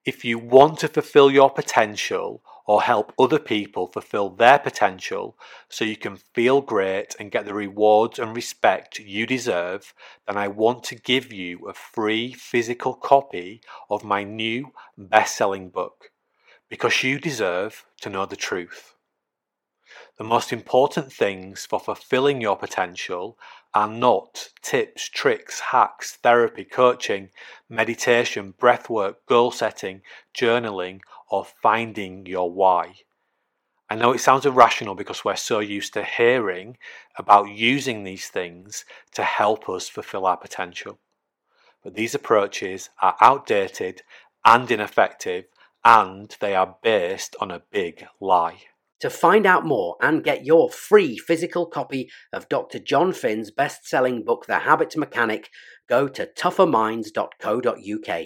If you want to fulfill your potential or help other people fulfill their potential so you can feel great and get the rewards and respect you deserve, then I want to give you a free physical copy of my new best-selling book, Because You Deserve to Know the Truth. The most important things for fulfilling your potential are not tips, tricks, hacks, therapy, coaching, meditation, breathwork, goal setting, journaling, or finding your why. I know it sounds irrational because we're so used to hearing about using these things to help us fulfill our potential. But these approaches are outdated and ineffective, and they are based on a big lie. To find out more and get your free physical copy of Dr. John Finn's best-selling book, The Habit Mechanic, go to tougherminds.co.uk.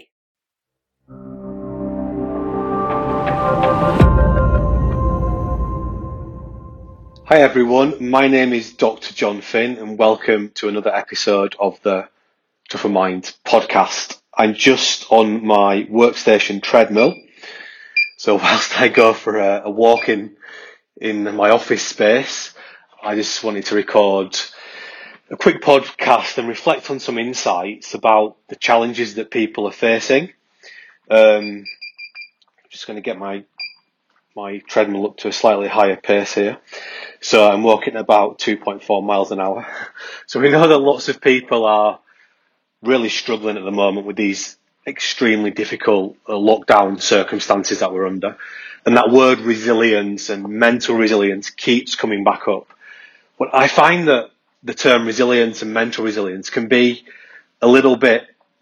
Hi everyone, my name is Dr. John Finn and welcome to another episode of the Tougher Minds podcast. I'm just on my workstation treadmill, so whilst I go for a walk in my office space, I just wanted to record a quick podcast and reflect on some insights about the challenges that people are facing. I'm just going to get my treadmill up to a slightly higher pace here. So I'm walking at about 2.4 miles an hour. So we know that lots of people are really struggling at the moment with these extremely difficult lockdown circumstances that we're under. And that word resilience and mental resilience keeps coming back up. But I find that the term resilience and mental resilience can be a little bit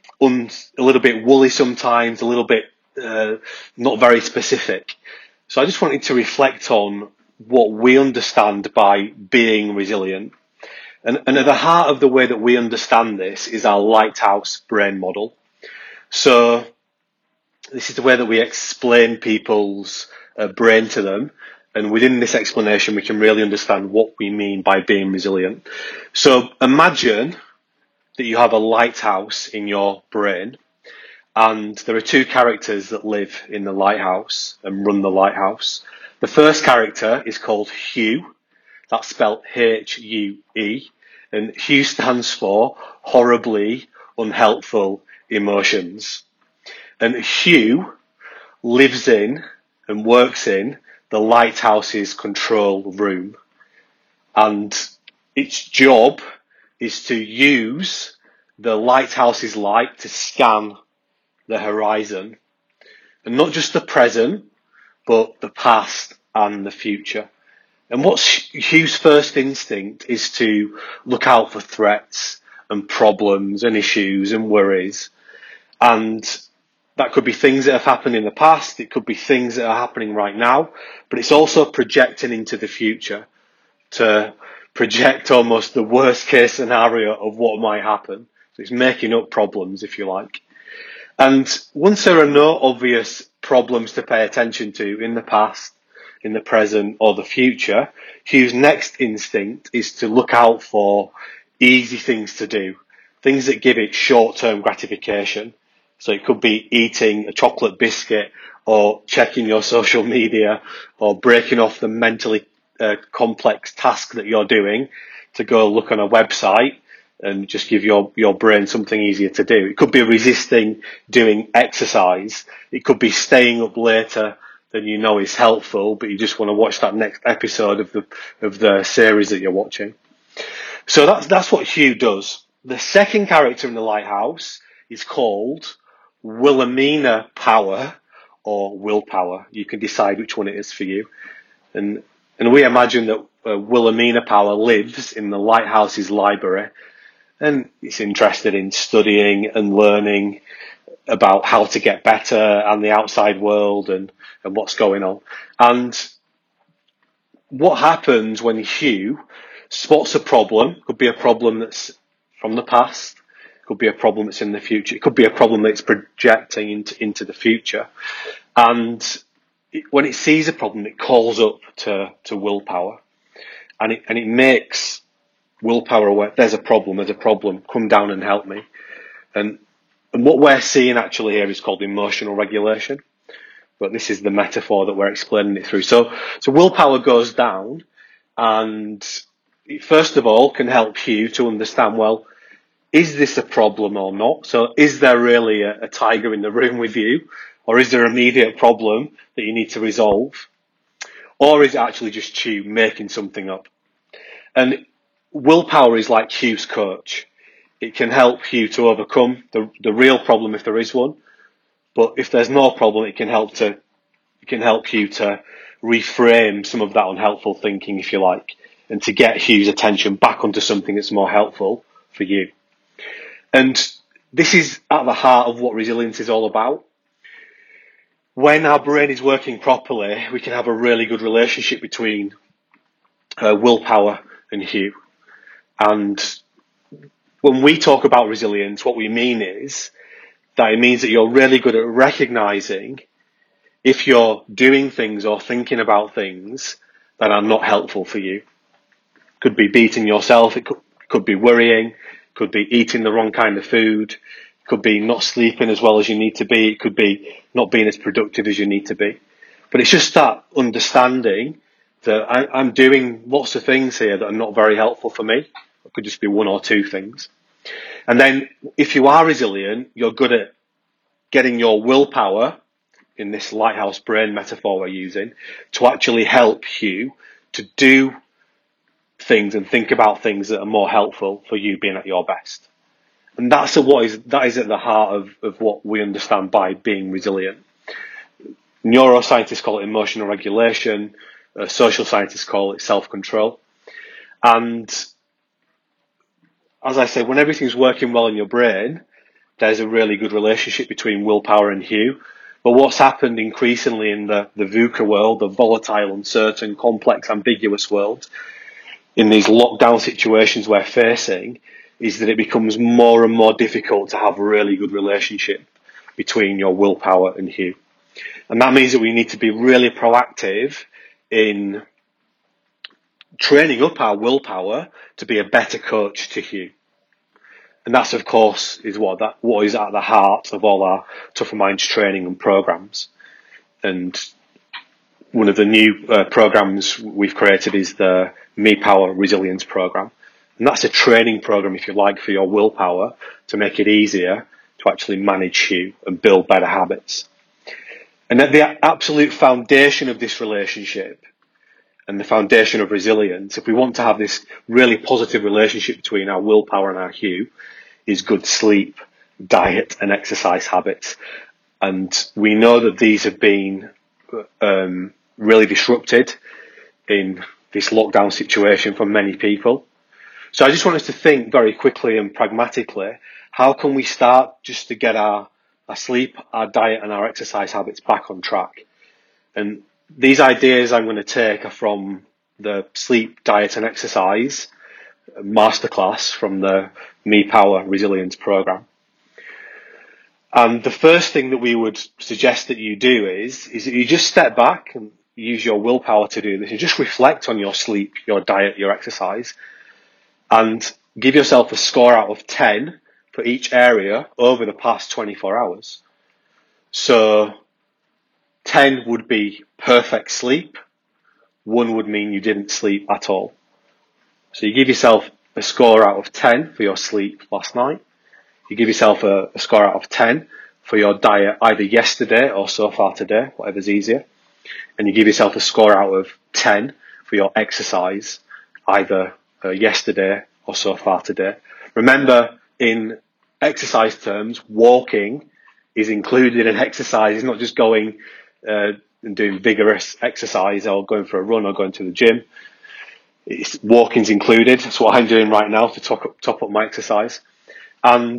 woolly sometimes, a little bit not very specific. So I just wanted to reflect on what we understand by being resilient. And at the heart of the way that we understand this is our lighthouse brain model. So this is the way that we explain people's brain to them. And within this explanation, we can really understand what we mean by being resilient. So imagine that you have a lighthouse in your brain. And there are two characters that live in the lighthouse and run the lighthouse. The first character is called Hue. That's spelled H-U-E. And Hue stands for horribly unhelpful emotions. And Hue lives in and works in the lighthouse's control room. And its job is to use the lighthouse's light to scan the horizon, and not just the present, but the past and the future. And what's Hugh's first instinct is to look out for threats and problems and issues and worries. And that could be things that have happened in the past, it could be things that are happening right now, but it's also projecting into the future to project almost the worst case scenario of what might happen. So it's making up problems, if you like. And once there are no obvious problems to pay attention to in the past, in the present, or the future, Hugh's next instinct is to look out for easy things to do, things that give it short-term gratification. So it could be eating a chocolate biscuit, or checking your social media, or breaking off the mentally complex task that you're doing to go look on a website and just give your brain something easier to do. It could be resisting doing exercise. It could be staying up later than you know is helpful, but you just want to watch that next episode of the series that you're watching. So that's what Hugh does. The second character in the lighthouse is called Wilhelmina Power or Willpower. You can decide which one it is for you. And we imagine that Wilhelmina Power lives in the lighthouse's library, and it's interested in studying and learning about how to get better and the outside world and what's going on. And what happens when Hugh spots a problem? Could be a problem that's from the past, could be a problem that's in the future, it could be a problem that's projecting into the future. And when it sees a problem, it calls up to willpower, and it makes willpower aware. There's a problem, come down and help me. And And what we're seeing actually here is called emotional regulation. But this is the metaphor that we're explaining it through. So willpower goes down, and it first of all can help you to understand, well, is this a problem or not? So is there really a tiger in the room with you? Or is there an immediate problem that you need to resolve? Or is it actually just you making something up? And willpower is like Hugh's coach. It can help you to overcome the real problem if there is one. But if there's no problem, it can help you to reframe some of that unhelpful thinking, if you like, and to get Hugh's attention back onto something that's more helpful for you. And this is at the heart of what resilience is all about. When our brain is working properly, we can have a really good relationship between willpower and Hugh. And when we talk about resilience, what we mean is that it means that you're really good at recognizing if you're doing things or thinking about things that are not helpful for you. Could be beating yourself, it could be worrying, could be eating the wrong kind of food, it could be not sleeping as well as you need to be, it could be not being as productive as you need to be. But it's just that understanding that I'm doing lots of things here that are not very helpful for me. It could just be one or two things. And then if you are resilient, you're good at getting your willpower, in this lighthouse brain metaphor we're using, to actually help you to do things and think about things that are more helpful for you being at your best. And that is at the heart of what we understand by being resilient. Neuroscientists call it emotional regulation. Social scientists call it self-control. And as I say, when everything's working well in your brain, there's a really good relationship between willpower and Hugh. But what's happened increasingly in the VUCA world, the volatile, uncertain, complex, ambiguous world, in these lockdown situations we're facing, is that it becomes more and more difficult to have a really good relationship between your willpower and Hugh. And that means that we need to be really proactive in training up our willpower to be a better coach to Hugh. And that's, of course, is what is at the heart of all our Tougher Minds training and programs. And one of the new programs we've created is the Me Power Resilience program. And that's a training program, if you like, for your willpower to make it easier to actually manage you and build better habits. And at the absolute foundation of this relationship and the foundation of resilience, if we want to have this really positive relationship between our willpower and our Hugh, is good sleep, diet and exercise habits. And we know that these have been really disrupted in this lockdown situation for many people. So I just want us to think very quickly and pragmatically, how can we start just to get our sleep, our diet and our exercise habits back on track? And these ideas I'm going to take are from the sleep, diet and exercise masterclass from the Me Power Resilience program. And the first thing that we would suggest that you do is that you just step back and use your willpower to do this and just reflect on your sleep, your diet, your exercise, and give yourself a score out of 10 for each area over the past 24 hours. So 10 would be perfect sleep. 1 would mean you didn't sleep at all. So you give yourself a score out of 10 for your sleep last night. You give yourself a score out of 10 for your diet either yesterday or so far today, whatever's easier. And you give yourself a score out of 10 for your exercise either yesterday or so far today. Remember, in exercise terms, walking is included in exercise. It's not just going and doing vigorous exercise or going for a run or going to the gym. Walking's included. That's what I'm doing right now to top up my exercise. And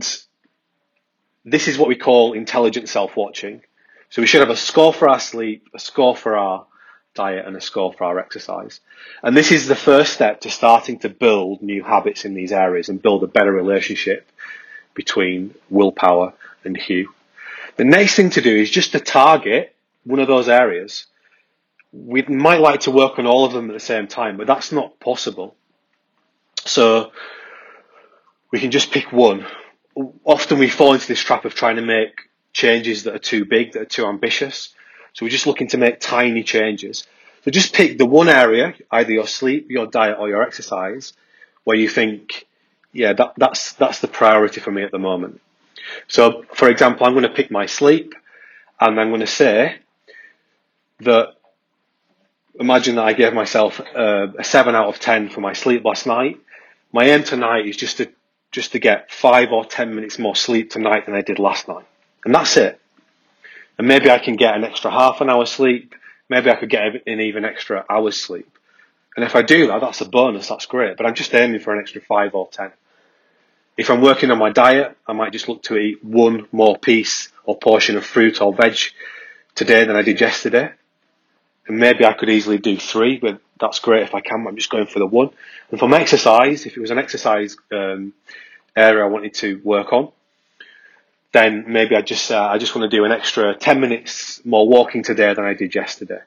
this is what we call intelligent self-watching. So we should have a score for our sleep, a score for our diet, and a score for our exercise. And this is the first step to starting to build new habits in these areas and build a better relationship between willpower and Hugh. The next thing to do is just to target one of those areas. We might like to work on all of them at the same time, but that's not possible. So we can just pick one. often we fall into this trap of trying to make changes that are too big, that are too ambitious. So we're just looking to make tiny changes. So just pick the one area, either your sleep, your diet, or your exercise, where you think, yeah, that's the priority for me at the moment. So, for example, I'm going to pick my sleep, and I'm going to say that, imagine that I gave myself a 7 out of 10 for my sleep last night. My aim tonight is just to get 5 or 10 minutes more sleep tonight than I did last night. And that's it. And maybe I can get an extra half an hour sleep. Maybe I could get an even extra hour's sleep. And if I do that, that's a bonus, that's great. But I'm just aiming for an extra 5 or 10. If I'm working on my diet, I might just look to eat one more piece or portion of fruit or veg today than I did yesterday. And maybe I could easily do 3, but that's great if I can. I'm just going for the 1. And for my exercise, if it was an exercise area I wanted to work on, then maybe I just want to do an extra 10 minutes more walking today than I did yesterday.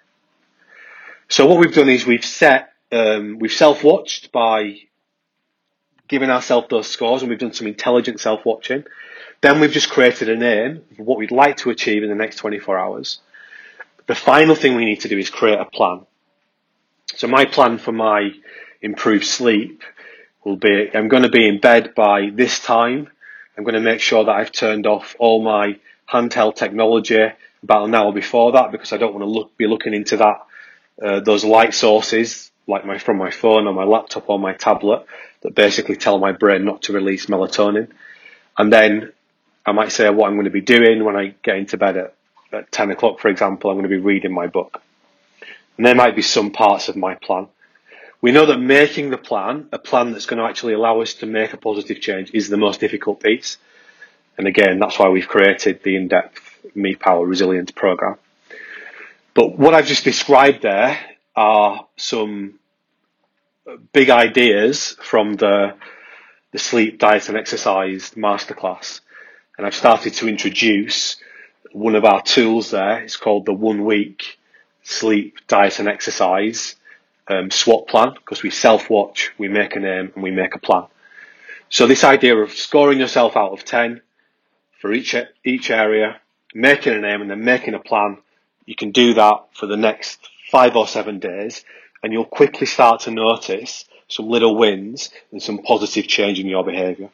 So what we've done is we've self-watched by giving ourselves those scores, and we've done some intelligent self-watching. Then we've just created an aim of what we'd like to achieve in the next 24 hours. The final thing we need to do is create a plan. So my plan for my improved sleep will be, I'm going to be in bed by this time. I'm going to make sure that I've turned off all my handheld technology about an hour before that, because I don't want to be looking into those light sources like from my phone or my laptop or my tablet that basically tell my brain not to release melatonin. And then I might say what I'm going to be doing when I get into bed at 10 o'clock, for example. I'm going to be reading my book. And there might be some parts of my plan. We know that making the plan, a plan that's going to actually allow us to make a positive change, is the most difficult piece. And again, that's why we've created the in-depth Me Power Resilience program. But what I've just described there are some big ideas from the sleep, diet and exercise masterclass. And I've started to introduce one of our tools there. It's called the 1 week sleep, diet and exercise SWOT plan, because we self-watch, we make an aim and we make a plan. So this idea of scoring yourself out of 10 for each area, making an aim and then making a plan, you can do that for the next 5 or 7 days, and you'll quickly start to notice some little wins and some positive change in your behaviour.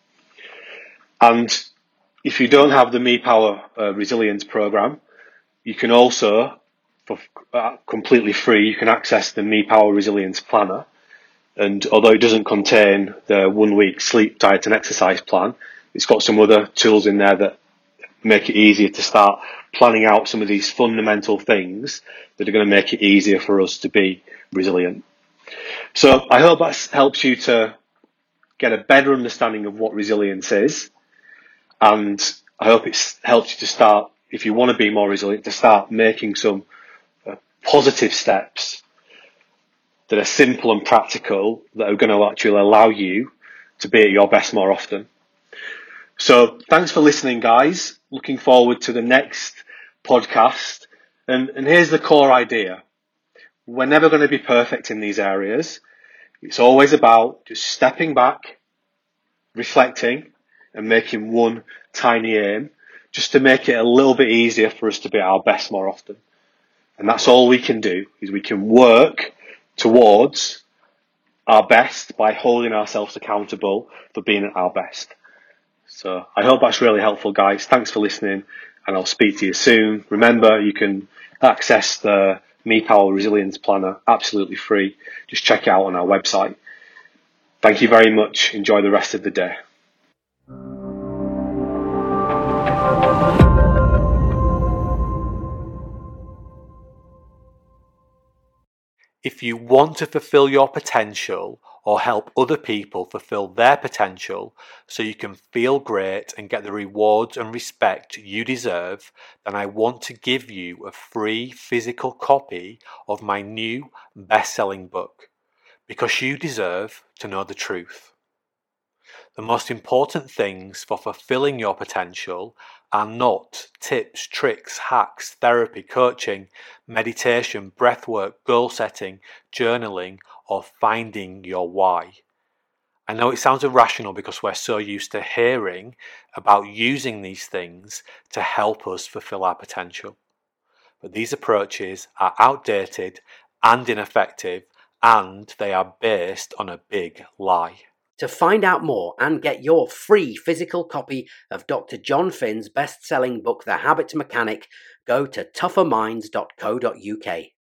And if you don't have the Me Power Resilience program, you can also, for completely free, you can access the Me Power Resilience Planner. And although it doesn't contain the 1 week sleep, diet and exercise plan, it's got some other tools in there that make it easier to start planning out some of these fundamental things that are going to make it easier for us to be resilient. So I hope that helps you to get a better understanding of what resilience is. And I hope it's helped you to start, if you want to be more resilient, to start making some positive steps that are simple and practical, that are going to actually allow you to be at your best more often. So thanks for listening, guys. Looking forward to the next podcast. And here's the core idea. We're never going to be perfect in these areas. It's always about just stepping back, reflecting, and making one tiny aim, just to make it a little bit easier for us to be at our best more often. And that's all we can do, is we can work towards our best by holding ourselves accountable for being at our best. So I hope that's really helpful, guys. Thanks for listening, and I'll speak to you soon. Remember, you can access the Me Power Resilience Planner absolutely free. Just check it out on our website. Thank you very much. Enjoy the rest of the day. If you want to fulfill your potential or help other people fulfill their potential so you can feel great and get the rewards and respect you deserve, then I want to give you a free physical copy of my new best-selling book, Because You Deserve to Know the Truth. The most important things for fulfilling your potential are not tips, tricks, hacks, therapy, coaching, meditation, breathwork, goal setting, journaling, or finding your why. I know it sounds irrational because we're so used to hearing about using these things to help us fulfill our potential. But these approaches are outdated and ineffective, and they are based on a big lie. To find out more and get your free physical copy of Dr. John Finn's best-selling book, The Habits Mechanic, go to tougherminds.co.uk.